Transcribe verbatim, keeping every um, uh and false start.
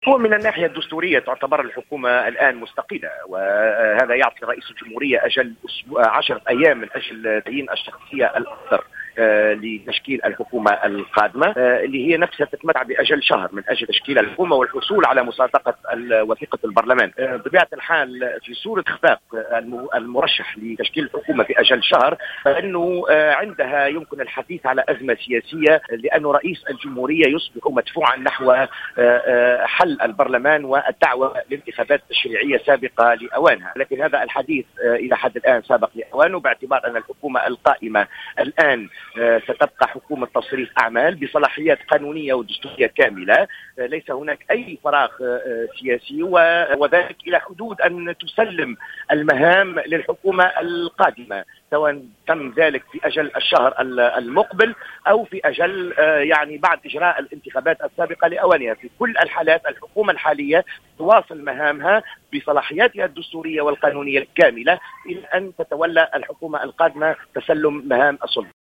هو من الناحية الدستورية تعتبر الحكومة الآن مستقلة، وهذا يعطي رئيس الجمهورية أجل عشرة أيام من أجل تعيين الشخصية الأكثر لتشكيل الحكومة القادمة، اللي هي نفسها تتمتع بأجل شهر من أجل تشكيل الحكومة والحصول على مصادقة وثيقة البرلمان. بطبيعة الحال في صورة إخفاق المرشح لتشكيل الحكومة في أجل شهر، فإنه عندها يمكن الحديث على أزمة سياسية، لأن رئيس الجمهورية يصبح مدفوعا نحو حل البرلمان والدعوة لانتخابات تشريعية سابقة لأوانها. لكن هذا الحديث إلى حد الآن سابق لأوانه، باعتبار أن الحكومة القائمة الآن ستبقى حكومة تصريف أعمال بصلاحيات قانونية ودستورية كاملة. ليس هناك أي فراغ سياسي، وذلك إلى حدود أن تسلم المهام للحكومة القادمة، سواء تم ذلك في أجل الشهر المقبل أو في أجل يعني بعد إجراء الانتخابات السابقة لأوانها. في كل الحالات الحكومة الحالية تواصل مهامها بصلاحياتها الدستورية والقانونية الكاملة إلى أن تتولى الحكومة القادمة تسلم مهام السلطة.